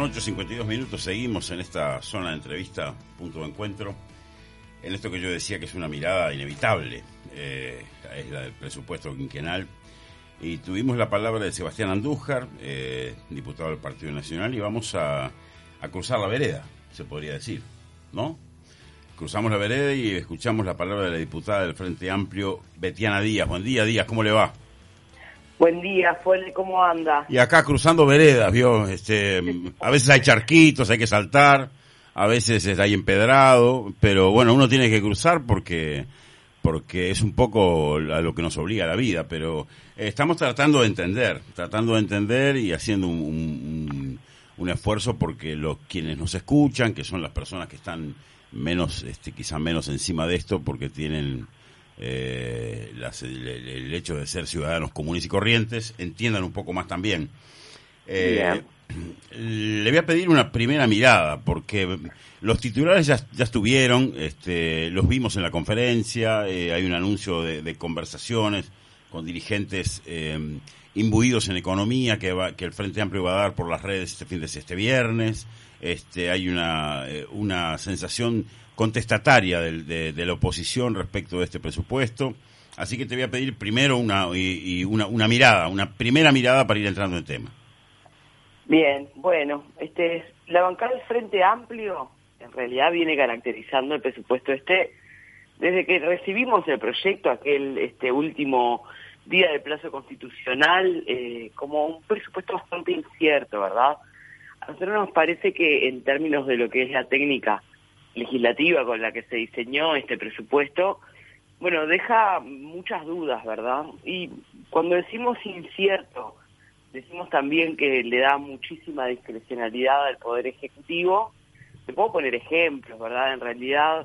Son 8:52, seguimos en esta zona de entrevista, punto de encuentro, en esto que yo decía que es una mirada inevitable, es la del presupuesto quinquenal, y tuvimos la palabra de Sebastián Andújar, diputado del Partido Nacional, y vamos a cruzar la vereda, se podría decir, ¿no? Cruzamos la vereda y escuchamos la palabra de la diputada del Frente Amplio, Betiana Díaz. Buen día, Díaz, ¿cómo le va? Buen día, Fuele, ¿cómo anda? Y acá cruzando veredas, ¿vio? A veces hay charquitos, hay que saltar, a veces hay empedrado, pero bueno, uno tiene que cruzar porque es un poco a lo que nos obliga la vida, pero estamos tratando de entender y haciendo un esfuerzo porque quienes nos escuchan, que son las personas que están menos, quizá menos encima de esto porque tienen el hecho de ser ciudadanos comunes y corrientes, entiendan un poco más también. Le voy a pedir una primera mirada, porque los titulares ya estuvieron, los vimos en la conferencia, hay un anuncio de conversaciones con dirigentes imbuidos en economía que el Frente Amplio va a dar por las redes este viernes. Hay una sensación contestataria de la oposición respecto de este presupuesto, así que te voy a pedir primero una primera mirada para ir entrando en tema. Bien, bueno, la bancada del Frente Amplio en realidad viene caracterizando el presupuesto desde que recibimos el proyecto aquel último día del plazo constitucional, como un presupuesto bastante incierto, ¿verdad? A nosotros nos parece que en términos de lo que es la técnica legislativa con la que se diseñó este presupuesto, bueno, deja muchas dudas, ¿verdad? Y cuando decimos incierto, decimos también que le da muchísima discrecionalidad al Poder Ejecutivo. Te puedo poner ejemplos, ¿verdad? En realidad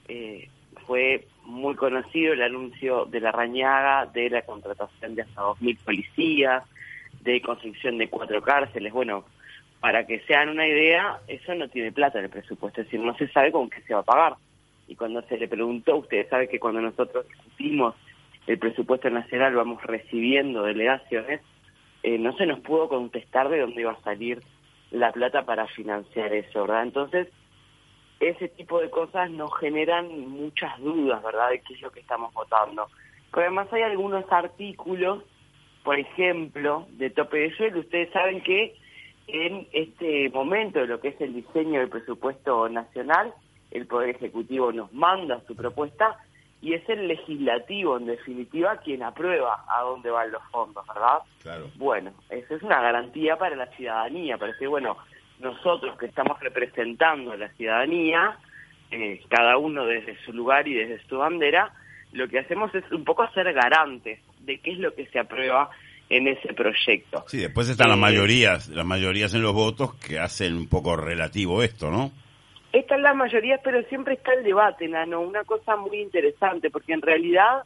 fue muy conocido el anuncio de Larrañaga de la contratación de hasta 2.000 policías, de construcción de 4 cárceles. Bueno, para que se hagan una idea, eso no tiene plata en el presupuesto, es decir, no se sabe con qué se va a pagar. Y cuando se le preguntó, ustedes saben que cuando nosotros discutimos el presupuesto nacional vamos recibiendo delegaciones, no se nos pudo contestar de dónde iba a salir la plata para financiar eso, ¿verdad? Entonces, ese tipo de cosas nos generan muchas dudas, ¿verdad?, de qué es lo que estamos votando. Pero además hay algunos artículos, por ejemplo, de tope de sueldo. Ustedes saben que en este momento de lo que es el diseño del presupuesto nacional, el Poder Ejecutivo nos manda su propuesta y es el legislativo, en definitiva, quien aprueba a dónde van los fondos, ¿verdad? Claro. Bueno, eso es una garantía para la ciudadanía, para decir, bueno, nosotros que estamos representando a la ciudadanía, cada uno desde su lugar y desde su bandera, lo que hacemos es un poco ser garantes de qué es lo que se aprueba en ese proyecto. Sí, después están las mayorías en los votos que hacen un poco relativo esto, ¿no? Están las mayorías, pero siempre está el debate, Nano, una cosa muy interesante, porque en realidad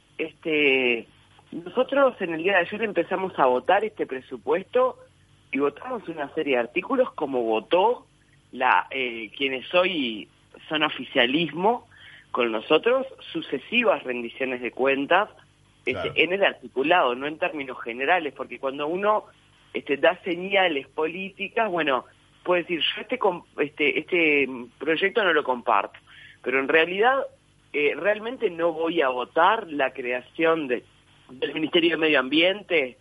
nosotros en el día de ayer empezamos a votar este presupuesto y votamos una serie de artículos como votó quienes hoy son oficialismo con nosotros, sucesivas rendiciones de cuentas, claro, en el articulado, no en términos generales, porque cuando uno da señales políticas, bueno, puede decir, yo este proyecto no lo comparto, pero en realidad realmente no voy a votar la creación del Ministerio de Medio Ambiente,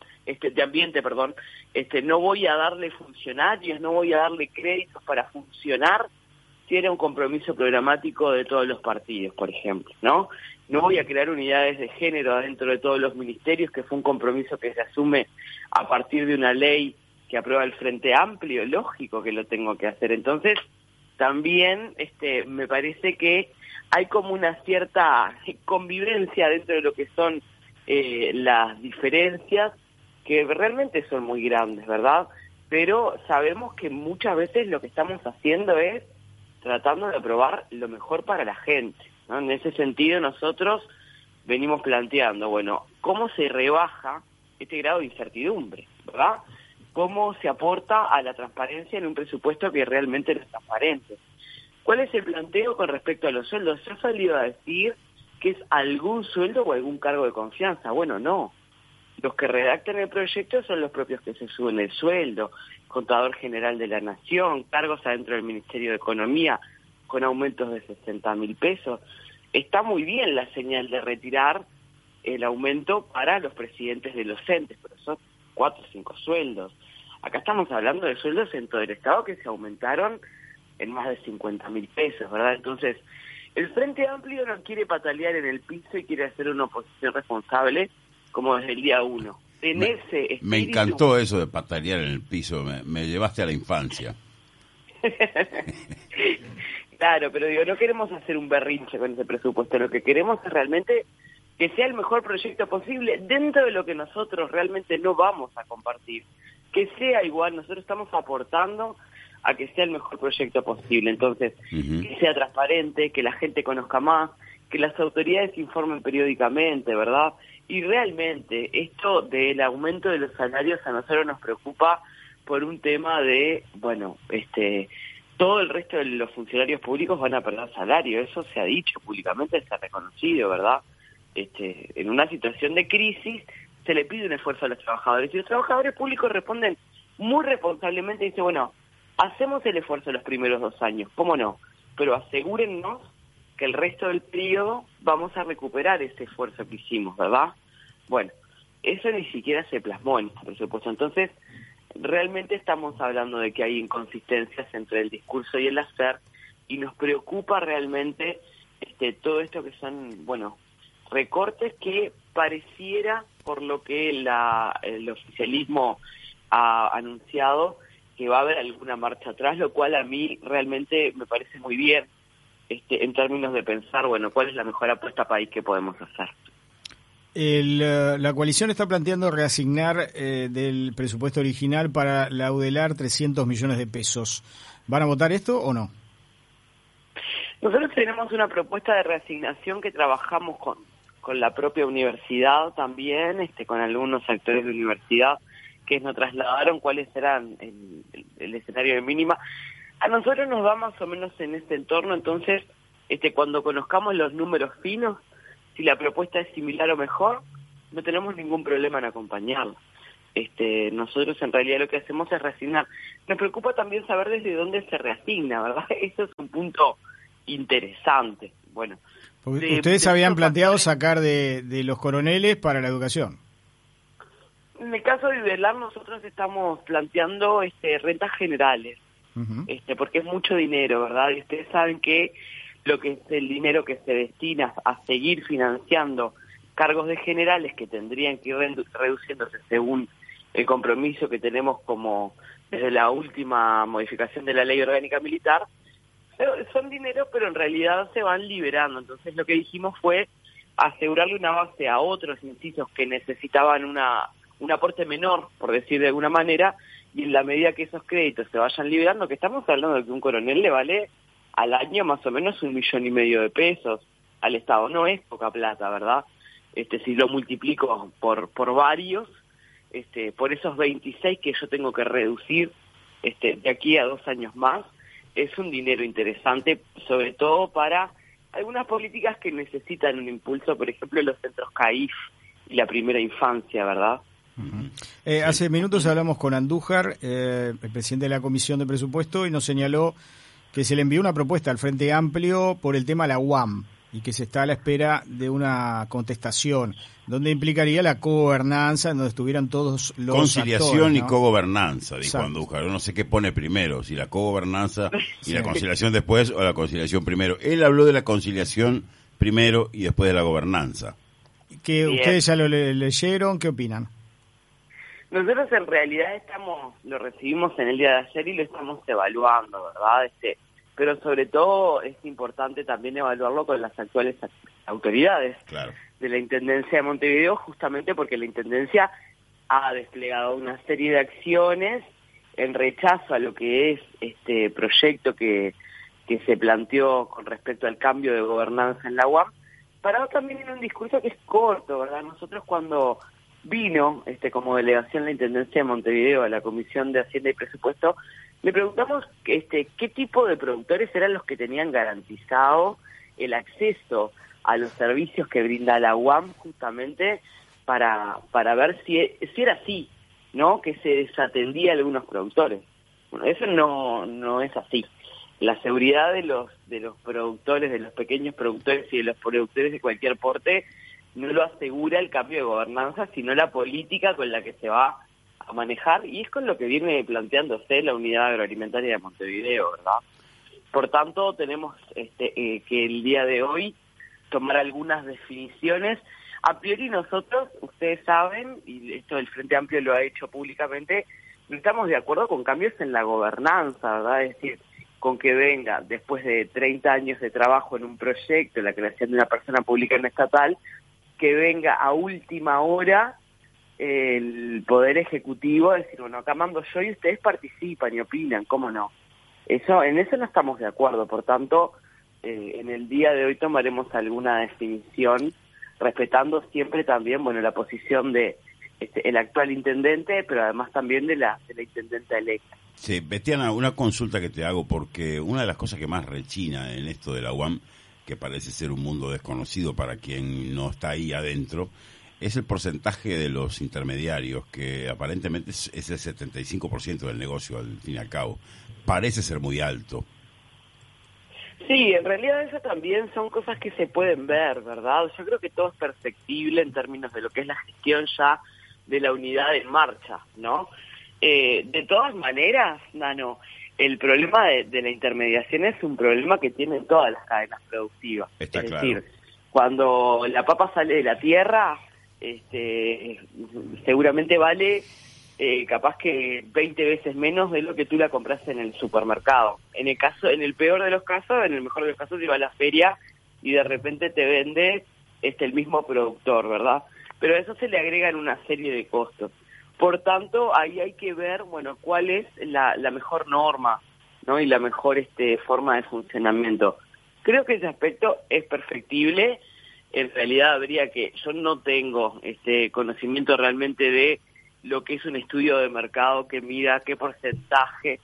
no voy a darle funcionarios, no voy a darle créditos para funcionar si era un compromiso programático de todos los partidos, por ejemplo, ¿no? No voy a crear unidades de género dentro de todos los ministerios, que fue un compromiso que se asume a partir de una ley que aprueba el Frente Amplio, lógico que lo tengo que hacer. Entonces, también me parece que hay como una cierta convivencia dentro de lo que son las diferencias, que realmente son muy grandes, ¿verdad? Pero sabemos que muchas veces lo que estamos haciendo es tratando de aprobar lo mejor para la gente, ¿no? En ese sentido nosotros venimos planteando, bueno, ¿cómo se rebaja este grado de incertidumbre, verdad? ¿Cómo se aporta a la transparencia en un presupuesto que realmente no es transparente? ¿Cuál es el planteo con respecto a los sueldos? Yo he salido a decir que es algún sueldo o algún cargo de confianza. Bueno, no. Los que redactan el proyecto son los propios que se suben el sueldo. Contador General de la Nación, cargos adentro del Ministerio de Economía con aumentos de 60.000 pesos. Está muy bien la señal de retirar el aumento para los presidentes de los entes, pero son 4 o 5 sueldos. Acá estamos hablando de sueldos en todo el Estado que se aumentaron en más de 50.000 pesos, ¿verdad? Entonces, el Frente Amplio no quiere patalear en el piso y quiere hacer una oposición responsable como desde el día 1. Me encantó eso de patalear en el piso, me llevaste a la infancia. Claro, pero digo, no queremos hacer un berrinche con ese presupuesto, lo que queremos es realmente que sea el mejor proyecto posible dentro de lo que nosotros realmente no vamos a compartir. Que sea igual, nosotros estamos aportando a que sea el mejor proyecto posible. Entonces, que sea transparente, que la gente conozca más, que las autoridades informen periódicamente, ¿verdad? Y realmente esto del aumento de los salarios a nosotros nos preocupa por un tema de, bueno, todo el resto de los funcionarios públicos van a perder salario, eso se ha dicho públicamente, se ha reconocido, ¿verdad? En una situación de crisis se le pide un esfuerzo a los trabajadores y los trabajadores públicos responden muy responsablemente y dicen, bueno, hacemos el esfuerzo los primeros 2 años, ¿cómo no? Pero asegúrennos que el resto del periodo vamos a recuperar ese esfuerzo que hicimos, ¿verdad? Bueno, eso ni siquiera se plasmó en este presupuesto. Entonces, realmente estamos hablando de que hay inconsistencias entre el discurso y el hacer, y nos preocupa realmente todo esto que son, bueno, recortes que pareciera, por lo que el oficialismo ha anunciado, que va a haber alguna marcha atrás, lo cual a mí realmente me parece muy bien, en términos de pensar, bueno, cuál es la mejor apuesta país que podemos hacer. La coalición está planteando reasignar del presupuesto original para la UDELAR 300 millones de pesos. ¿Van a votar esto o no? Nosotros tenemos una propuesta de reasignación que trabajamos con la propia universidad también, con algunos actores de universidad que nos trasladaron cuáles eran el escenario de mínima. A nosotros nos va más o menos en este entorno, entonces cuando conozcamos los números finos, si la propuesta es similar o mejor, no tenemos ningún problema en acompañarla. Nosotros en realidad lo que hacemos es reasignar. Nos preocupa también saber desde dónde se reasigna, ¿verdad? Eso es un punto interesante. Bueno, ustedes habían planteado sacar de los coroneles para la educación. En el caso de UDELAR nosotros estamos planteando rentas generales, porque es mucho dinero, ¿verdad? Y ustedes saben que lo que es el dinero que se destina a seguir financiando cargos de generales que tendrían que ir reduciéndose según el compromiso que tenemos como desde la última modificación de la Ley Orgánica Militar, son dinero, pero en realidad se van liberando. Entonces lo que dijimos fue asegurarle una base a otros incisos que necesitaban un aporte menor, por decir de alguna manera, y en la medida que esos créditos se vayan liberando, que estamos hablando de que un coronel le vale al año más o menos 1,5 millones de pesos al Estado. No es poca plata, ¿verdad? Si lo multiplico por varios, por esos 26 que yo tengo que reducir de aquí a 2 años más, es un dinero interesante, sobre todo para algunas políticas que necesitan un impulso, por ejemplo, los centros CAIF y la primera infancia, ¿verdad? Hace minutos hablamos con Andújar, el presidente de la Comisión de Presupuesto, y nos señaló que se le envió una propuesta al Frente Amplio por el tema de la UAM y que se está a la espera de una contestación, donde implicaría la cogobernanza, en donde estuvieran todos los conciliación actores, ¿no? Y cogobernanza, dijo Exacto. Andújar. No sé qué pone primero, si la cogobernanza y Sí. la conciliación después o la conciliación primero. Él habló de la conciliación primero y después de la gobernanza. Que Bien. ustedes ya lo leyeron, ¿qué opinan? Nosotros en realidad lo recibimos en el día de ayer y lo estamos evaluando, ¿verdad? Pero sobre todo es importante también evaluarlo con las actuales autoridades Claro. de la Intendencia de Montevideo, justamente porque la Intendencia ha desplegado una serie de acciones en rechazo a lo que es este proyecto que se planteó con respecto al cambio de gobernanza en la UAM, parado también en un discurso que es corto, ¿verdad? Nosotros cuando vino como delegación la Intendencia de Montevideo a la Comisión de Hacienda y Presupuesto, le preguntamos qué tipo de productores eran los que tenían garantizado el acceso a los servicios que brinda la UAM, justamente para ver si era así, ¿no?, que se desatendía a algunos productores. Bueno, eso no es así. La seguridad de los productores, de los pequeños productores y de los productores de cualquier porte, no lo asegura el cambio de gobernanza, sino la política con la que se va a manejar, y es con lo que viene planteándose la Unidad Agroalimentaria de Montevideo, ¿verdad? Por tanto, tenemos que el día de hoy tomar algunas definiciones. A priori nosotros, ustedes saben, y esto el Frente Amplio lo ha hecho públicamente, no estamos de acuerdo con cambios en la gobernanza, ¿verdad? Es decir, con que venga, después de 30 años de trabajo en un proyecto, la creación de una persona pública en estatal, que venga a última hora el Poder Ejecutivo a decir, bueno, acá mando yo y ustedes participan y opinan, ¿cómo no? En eso no estamos de acuerdo, por tanto, en el día de hoy tomaremos alguna definición, respetando siempre también, bueno, la posición de el actual intendente, pero además también de la intendenta electa. Sí, Betiana, una consulta que te hago, porque una de las cosas que más rechina en esto de la UAM, que parece ser un mundo desconocido para quien no está ahí adentro, es el porcentaje de los intermediarios, que aparentemente es el 75% del negocio, al fin y al cabo. Parece ser muy alto. Sí, en realidad eso también son cosas que se pueden ver, ¿verdad? Yo creo que todo es perceptible en términos de lo que es la gestión ya de la unidad en marcha, ¿no? De todas maneras, Nano, el problema de la intermediación es un problema que tienen todas las cadenas productivas. Está es claro. decir, cuando la papa sale de la tierra, seguramente vale capaz que 20 veces menos de lo que tú la compras en el supermercado. En el peor de los casos, en el mejor de los casos, te va a la feria y de repente te vende el mismo productor, ¿verdad? Pero a eso se le agregan una serie de costos. Por tanto, ahí hay que ver, bueno, cuál es la mejor norma, ¿no? Y la mejor forma de funcionamiento. Creo que ese aspecto es perfectible. En realidad yo no tengo conocimiento realmente de lo que es un estudio de mercado que mida qué porcentaje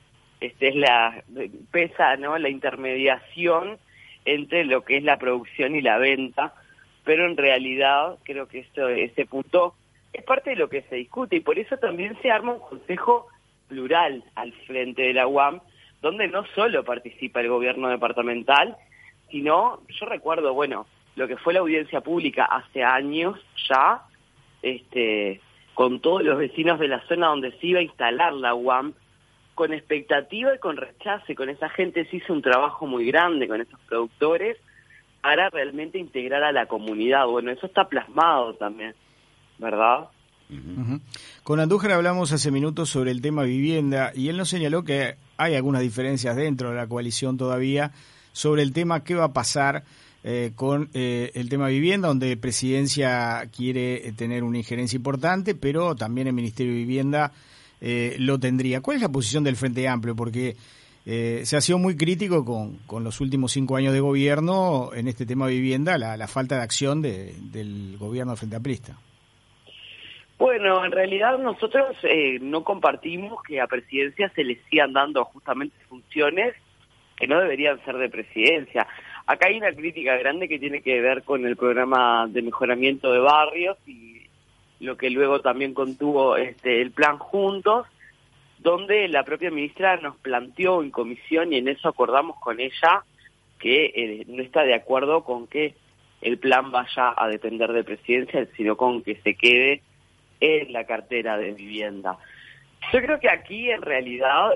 pesa, ¿no?, la intermediación entre lo que es la producción y la venta, pero en realidad creo que ese punto es parte de lo que se discute, y por eso también se arma un consejo plural al frente de la UAM, donde no solo participa el gobierno departamental, sino, yo recuerdo, bueno, lo que fue la audiencia pública hace años ya, con todos los vecinos de la zona donde se iba a instalar la UAM, con expectativa y con rechazo, y con esa gente se hizo un trabajo muy grande, con esos productores, para realmente integrar a la comunidad. Bueno, eso está plasmado también, ¿verdad? Uh-huh. Con Andújar hablamos hace minutos sobre el tema vivienda, y él nos señaló que hay algunas diferencias dentro de la coalición todavía sobre el tema qué va a pasar con el tema vivienda, donde Presidencia quiere tener una injerencia importante, pero también el Ministerio de Vivienda lo tendría. ¿Cuál es la posición del Frente Amplio? Porque se ha sido muy crítico con los últimos 5 años de gobierno en este tema de vivienda, la falta de acción del gobierno del Frente Amplista. Bueno, en realidad nosotros no compartimos que a Presidencia se le sigan dando justamente funciones que no deberían ser de Presidencia. Acá hay una crítica grande que tiene que ver con el programa de mejoramiento de barrios y lo que luego también contuvo el plan Juntos, donde la propia ministra nos planteó en comisión, y en eso acordamos con ella, que no está de acuerdo con que el plan vaya a depender de Presidencia, sino con que se quede en la cartera de vivienda. Yo creo que aquí en realidad,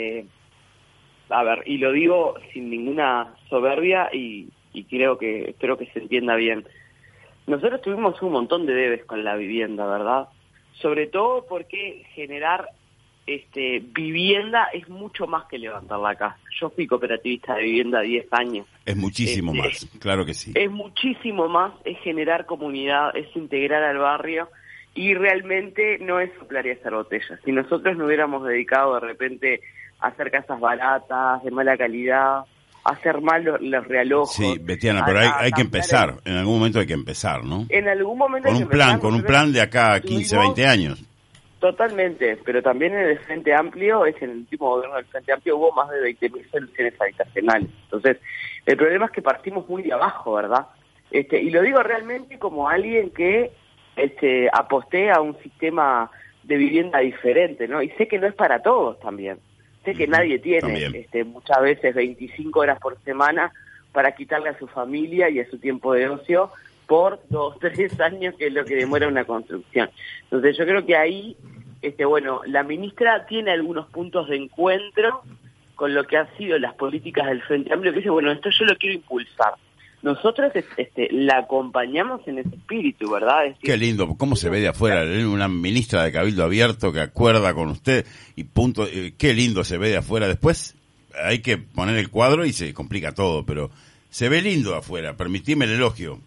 a ver, y lo digo sin ninguna soberbia y espero que se entienda bien, nosotros tuvimos un montón de debes con la vivienda, ¿verdad? Sobre todo porque generar vivienda es mucho más que levantar la casa. Yo fui cooperativista de vivienda 10 años. Es muchísimo más, claro que sí. Es muchísimo más, es generar comunidad, es integrar al barrio, y realmente no es soplar y hacer botellas. Si nosotros nos hubiéramos dedicado de repente a hacer casas baratas, de mala calidad, a hacer mal los realojos... Sí, Betiana, pero hay que empezar, en algún momento hay que empezar, ¿no? En algún momento con un plan de acá a 15, 20 años. Totalmente, pero también en el Frente Amplio, en el último gobierno del Frente Amplio hubo más de 20.000 soluciones habitacionales. Entonces, el problema es que partimos muy de abajo, ¿verdad? Y lo digo realmente como alguien que aposté a un sistema de vivienda diferente, ¿no? Y sé que no es para todos también. Sé que nadie tiene muchas veces 25 horas por semana para quitarle a su familia y a su tiempo de ocio por 2, 3 años, que es lo que demora una construcción. Entonces yo creo que ahí, bueno, la ministra tiene algunos puntos de encuentro con lo que han sido las políticas del Frente Amplio, que dice, bueno, esto yo lo quiero impulsar. Nosotros la acompañamos en ese espíritu, ¿verdad? Es decir, qué lindo, cómo se ve de afuera, una ministra de Cabildo Abierto que acuerda con usted y punto, qué lindo se ve de afuera. Después hay que poner el cuadro y se complica todo, pero se ve lindo de afuera, permitime el elogio.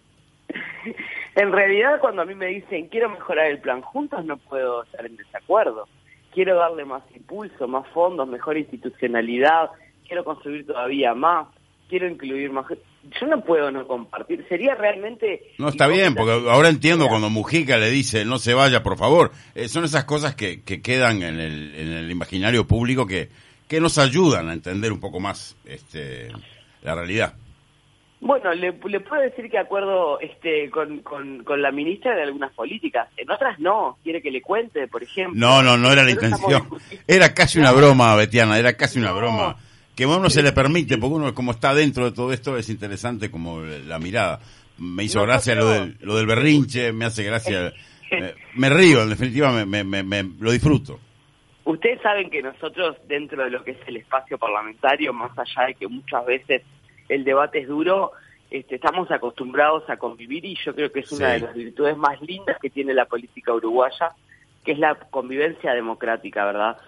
En realidad, cuando a mí me dicen, quiero mejorar el plan juntos, no puedo estar en desacuerdo. Quiero darle más impulso, más fondos, mejor institucionalidad, quiero construir todavía más, quiero incluir más. Yo no puedo no compartir, sería realmente... No, está bien, porque ahora entiendo cuando Mujica le dice, no se vaya, por favor. Son esas cosas que quedan en el imaginario público que nos ayudan a entender un poco más la realidad. Bueno, le puedo decir que acuerdo con la ministra de algunas políticas, en otras no, quiere que le cuente, por ejemplo. No era la intención. Era casi una broma, Betiana, era casi una broma. Que a uno se le permite, porque uno como está dentro de todo esto es interesante como la mirada. Me hizo gracia lo del berrinche, me hace gracia, me río, en definitiva me lo disfruto. Ustedes saben que nosotros dentro de lo que es el espacio parlamentario, más allá de que muchas veces el debate es duro, estamos acostumbrados a convivir y yo creo que es una de las virtudes más lindas que tiene la política uruguaya, que es la convivencia democrática, ¿verdad?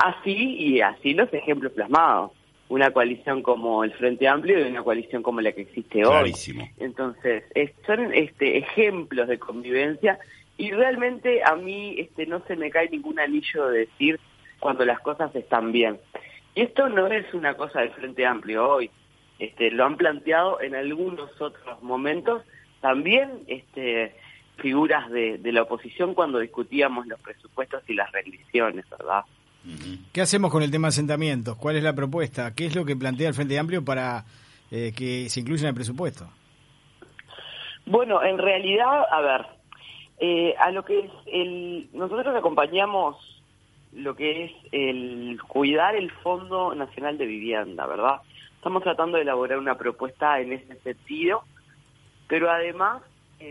Así los ejemplos plasmados. Una coalición como el Frente Amplio y una coalición como la que existe hoy. Clarísimo. Entonces, son ejemplos de convivencia y realmente a mí no se me cae ningún anillo de decir cuando las cosas están bien. Y esto no es una cosa del Frente Amplio hoy. Lo han planteado en algunos otros momentos también figuras de la oposición cuando discutíamos los presupuestos y las rendiciones, ¿verdad? ¿Qué hacemos con el tema de asentamientos? ¿Cuál es la propuesta? ¿Qué es lo que plantea el Frente Amplio para que se incluya en el presupuesto? Bueno, en realidad, a ver, a lo que es nosotros acompañamos lo que es el cuidar el Fondo Nacional de Vivienda, ¿verdad? Estamos tratando de elaborar una propuesta en ese sentido, pero además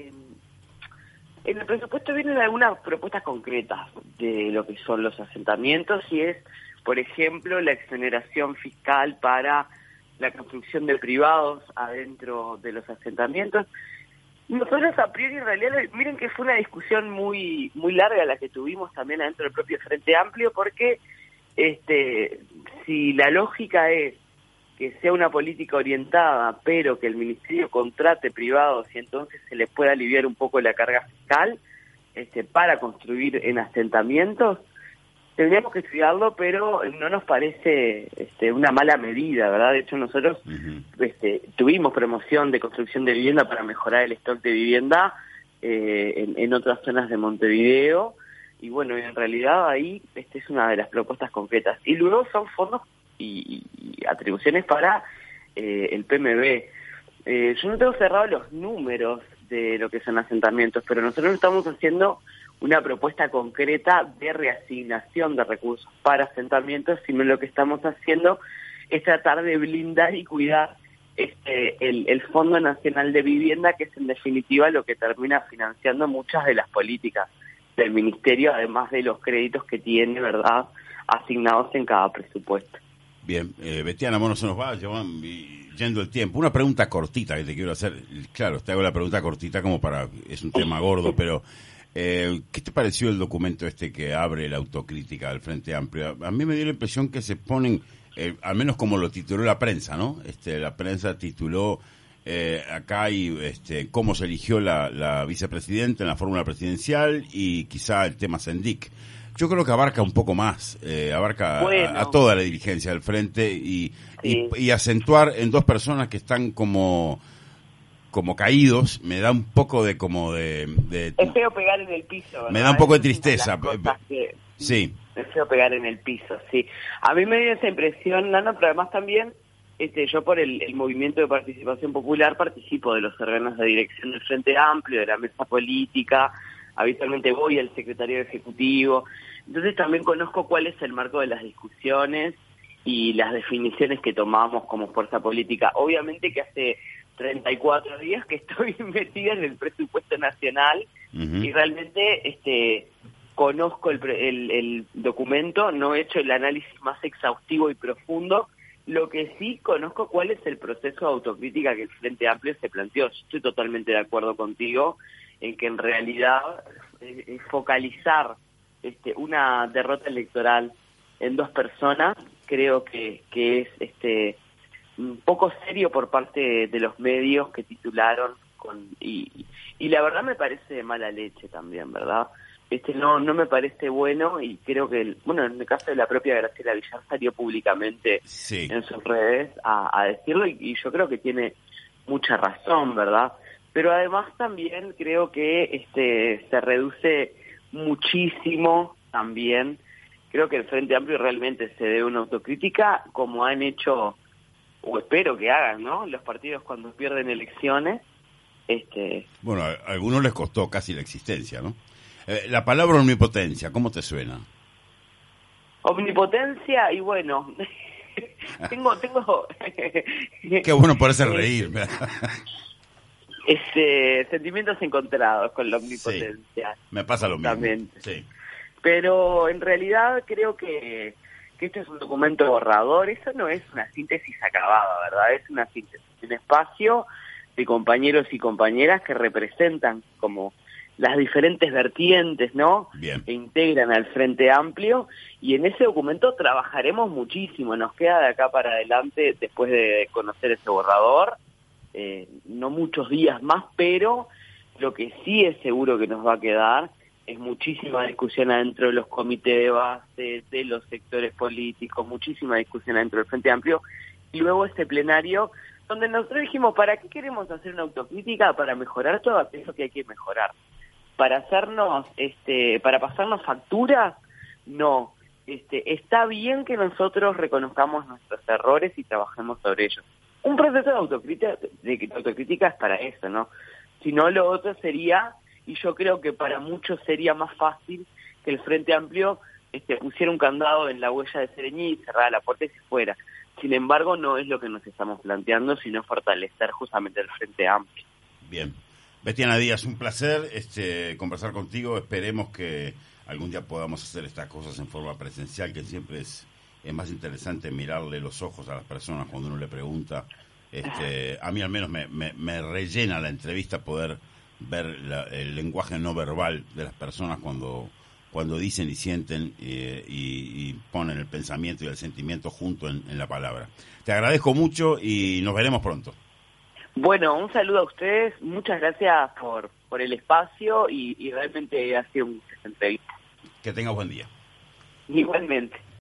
en el presupuesto vienen algunas propuestas concretas de lo que son los asentamientos y es, por ejemplo, la exoneración fiscal para la construcción de privados adentro de los asentamientos. Nosotros a priori en realidad, miren que fue una discusión muy muy larga la que tuvimos también adentro del propio Frente Amplio, porque si la lógica es que sea una política orientada, pero que el ministerio contrate privados y entonces se les pueda aliviar un poco la carga fiscal para construir en asentamientos, tendríamos que estudiarlo, pero no nos parece una mala medida, ¿verdad? De hecho, nosotros tuvimos promoción de construcción de vivienda para mejorar el stock de vivienda en otras zonas de Montevideo, y bueno, en realidad ahí es una de las propuestas concretas. Y luego son fondos y atribuciones para el PMB. Yo no tengo cerrado los números de lo que son asentamientos, pero nosotros estamos haciendo una propuesta concreta de reasignación de recursos para asentamientos, sino lo que estamos haciendo es tratar de blindar y cuidar el Fondo Nacional de Vivienda, que es en definitiva lo que termina financiando muchas de las políticas del Ministerio, además de los créditos que tiene, ¿verdad?, asignados en cada presupuesto. Bien, Betiana, bueno, se nos va yendo el tiempo. Una pregunta cortita que te quiero hacer. Claro, te hago la pregunta cortita como es un tema gordo, pero ¿qué te pareció el documento que abre la autocrítica del Frente Amplio? A mí me dio la impresión que se ponen, al menos como lo tituló la prensa, ¿no? La prensa tituló acá cómo se eligió la vicepresidenta en la fórmula presidencial y quizá el tema Sendic. Yo creo que abarca un poco más, abarca a toda la dirigencia del Frente y acentuar en dos personas que están como caídos, me da un poco de Es feo pegar en el piso, ¿verdad? Me da un poco de tristeza. Sí. Es feo pegar en el piso, sí. A mí me dio esa impresión, Nano, pero además también yo por el movimiento de participación popular participo de los órganos de dirección del Frente Amplio, de la mesa política. habitualmente voy al secretario ejecutivo, entonces también conozco cuál es el marco de las discusiones y las definiciones que tomamos como fuerza política. Obviamente que hace 34 días que estoy metida en el presupuesto nacional y realmente conozco el documento, no he hecho el análisis más exhaustivo y profundo. Lo que sí conozco cuál es el proceso de autocrítica que el Frente Amplio se planteó. Yo estoy totalmente de acuerdo contigo en que en realidad focalizar una derrota electoral en 2 personas creo que es un poco serio por parte de los medios que titularon y la verdad me parece de mala leche también, ¿verdad? No me parece bueno y creo que, en el caso de la propia Graciela Villar salió públicamente en sus redes a decirlo y yo creo que tiene mucha razón, ¿verdad? Pero además también creo que se reduce muchísimo también. Creo que el Frente Amplio realmente se debe una autocrítica como han hecho, o espero que hagan, ¿no? Los partidos cuando pierden elecciones. Bueno, a algunos les costó casi la existencia, ¿no? La palabra omnipotencia, ¿cómo te suena? Omnipotencia y bueno, tengo Qué bueno poderse reír. Sentimientos encontrados con la omnipotencia. Sí, me pasa lo mismo. Sí. Pero en realidad creo que este es un documento borrador, eso no es una síntesis acabada, ¿verdad? Es una síntesis, un espacio de compañeros y compañeras que representan como las diferentes vertientes, ¿no? Bien. Que integran al Frente Amplio, y en ese documento trabajaremos muchísimo, nos queda de acá para adelante, después de conocer ese borrador, no muchos días más, pero lo que sí es seguro que nos va a quedar es muchísima discusión adentro de los comités de base, de los sectores políticos, muchísima discusión adentro del Frente Amplio, y luego este plenario, donde nosotros dijimos, ¿para qué queremos hacer una autocrítica? Para mejorar todo aquello que hay que mejorar. Para hacernos, para pasarnos facturas, no. Está bien que nosotros reconozcamos nuestros errores y trabajemos sobre ellos. Un proceso de autocrítica es para eso, ¿no? Si no, lo otro sería, y yo creo que para muchos sería más fácil que el Frente Amplio pusiera un candado en la huella de Sereñí y cerrara la puerta y se fuera. Sin embargo, no es lo que nos estamos planteando, sino fortalecer justamente el Frente Amplio. Bien. Betiana Díaz, un placer conversar contigo. Esperemos que algún día podamos hacer estas cosas en forma presencial, que siempre es más interesante mirarle los ojos a las personas cuando uno le pregunta. A mí al menos me rellena la entrevista poder ver el lenguaje no verbal de las personas cuando dicen y sienten y ponen el pensamiento y el sentimiento junto en la palabra. Te agradezco mucho y nos veremos pronto. Bueno, un saludo a ustedes, muchas gracias por el espacio y realmente ha sido una entrevista. Que tengas buen día. Igualmente.